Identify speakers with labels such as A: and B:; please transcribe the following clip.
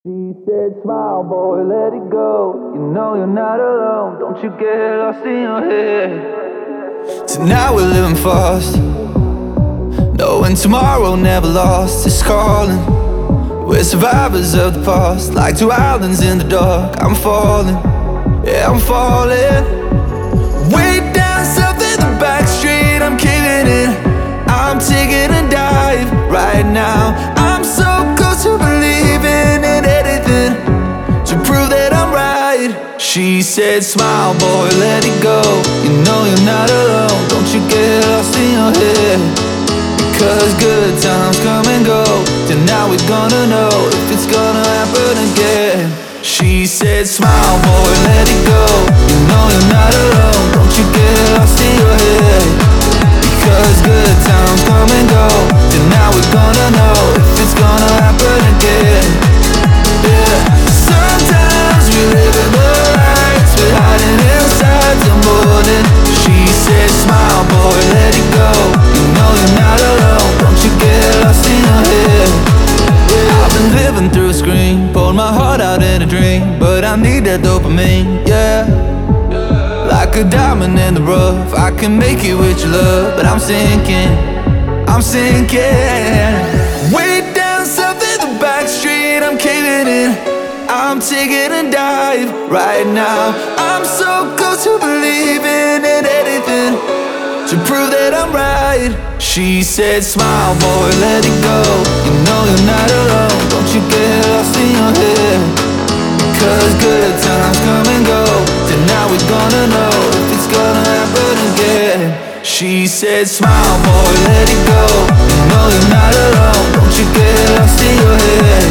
A: She said, smile, boy, let it go. You know you're not alone. Don't you get lost in your head. Tonight we're living fast, knowing tomorrow never lost. It's calling. We're survivors of the past, like two islands in the dark. I'm falling, yeah, I'm falling. Way down south in the back street, I'm caving in. I'm taking a dive right now. I'm so close to believing in anything to prove that I'm right. She said, smile, boy, let it go. You know you're not alone. Don't you get lost in your head, because good times come and go. Tonight we're gonna know if it's gonna happen again. She said, smile, boy, let it go. You know you're not alone. Don't you get lost in your head, because good times come and go. Tonight we're gonna know if it's gonna happen again. Yeah. Sometimes we live in the lights, we're hiding inside the morning. She said, smile, boy, let it go. You know you're not alone. Don't you get lost in your head. Yeah. I've been living through a screen, pulled my heart out in a dream, but I need that dopamine, yeah. Like a diamond in the rough, I can make it with your love, but I'm sinking, I'm sinking. Way down south in the back street, I'm caving in. I'm taking a dive right now. I'm so close to believing in anything to prove that I'm right. She said, smile, boy, let it go. You know you're not alone. Don't you get lost in your head, because good times come and go. Tonight we're gonna know if it's gonna happen again. She said, smile, boy, let it go. You know you're not alone. Don't you get lost in your head,